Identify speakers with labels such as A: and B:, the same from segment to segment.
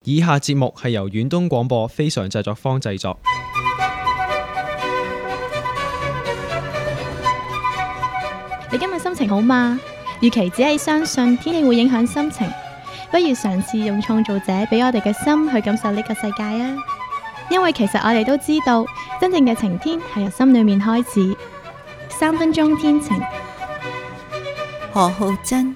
A: 以下節目係由遠東廣播非常製作坊製作。
B: 你今日心情好嗎？與其只係相信天氣會影響心情，不如嘗試用創造者俾我哋嘅心去感受呢個世界啊！因為其實我哋都知道，真正嘅晴天係由心裏面開始。3分鐘天晴，
C: 何浩珍。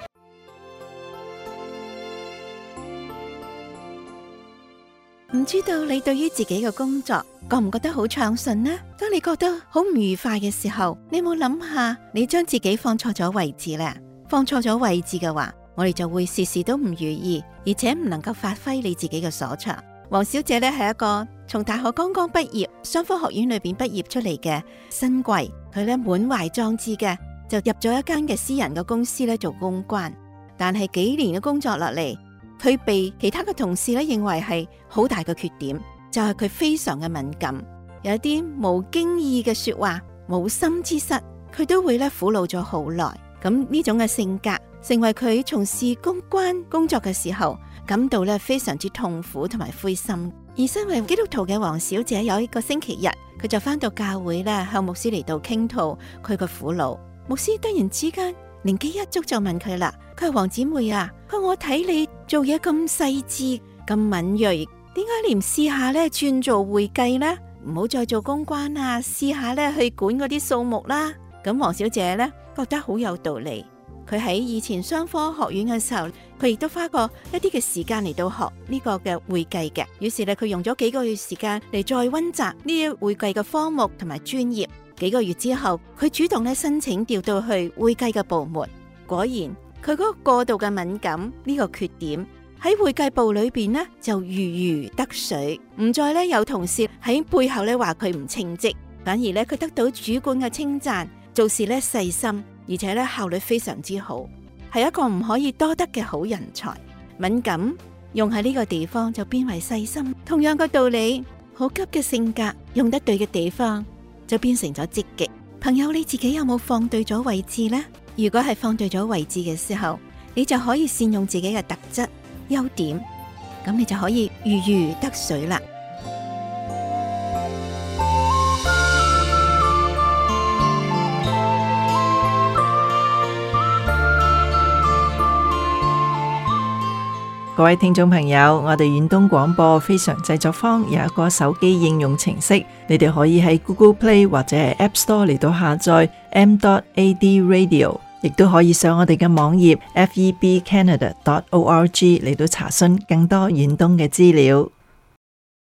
C: 唔知道你對於自己嘅工作覺唔覺得好暢順呢？當你覺得好唔愉快嘅時候，你有冇諗下你將自己放錯咗位置呢？放錯咗位置嘅話，我哋就會事事都唔如意，而且唔能夠發揮你自己嘅所長。黃小姐呢係一個從大學剛剛畢業，商科學院裏邊畢業出嚟嘅新貴，佢呢滿懷壯志嘅就入咗一間嘅私人嘅公司呢做公關，但係幾年嘅工作落嚟，佢被其他嘅同事咧認為係好大嘅缺點，就係佢非常嘅敏感，有啲無經意嘅說話、無心之失，佢都會咧苦惱咗好耐。咁呢種嘅性格，成為佢從事公關工作嘅時候，感到咧非常之痛苦同埋灰心。而身為基督徒嘅黃小姐，有一個星期日，佢就返到教會咧，向牧師嚟到傾吐佢嘅苦惱。牧師突然之間靈機一觸就問佢啦，佢話黃姊妹啊，我睇你做嘢咁細緻咁敏銳，點解你唔試下咧轉做會計呢？唔好再做公關啊，試下咧去管嗰啲數目啦。咁黃小姐咧覺得好有道理，佢喺以前商科學院嘅時候，佢亦都花過一啲嘅時間嚟到學呢個嘅會計嘅。於是咧佢用咗幾個月時間嚟再溫習呢啲會計嘅科目同埋專業。幾個月之後，佢主動咧申請調到去會計嘅部門。果然，佢嗰個過度嘅敏感呢個缺點喺會計部裏邊呢就如魚得水，唔再咧有同事喺背後咧話佢唔稱職，反而咧佢得到主管嘅稱讚，做事咧細心，而且咧效率非常之好，係一個唔可以多得嘅好人才。敏感用喺呢個地方就變為細心，同樣嘅道理，好急嘅性格用得對嘅地方就變成咗積極。朋友，你自己有冇放對咗位置呢？如果係放對咗位置嘅時候，你就可以善用自己嘅特質、優點，咁你就可以如魚得水啦。
D: 各位聽眾朋友，我哋遠東廣播非常製作坊有一個手機應用程式，你哋可以喺 Google Play 或者係 App Store 嚟到下載 m.ad radio， 亦都可以上我哋嘅網頁 febcanada.org 嚟到查詢更多遠東嘅資料。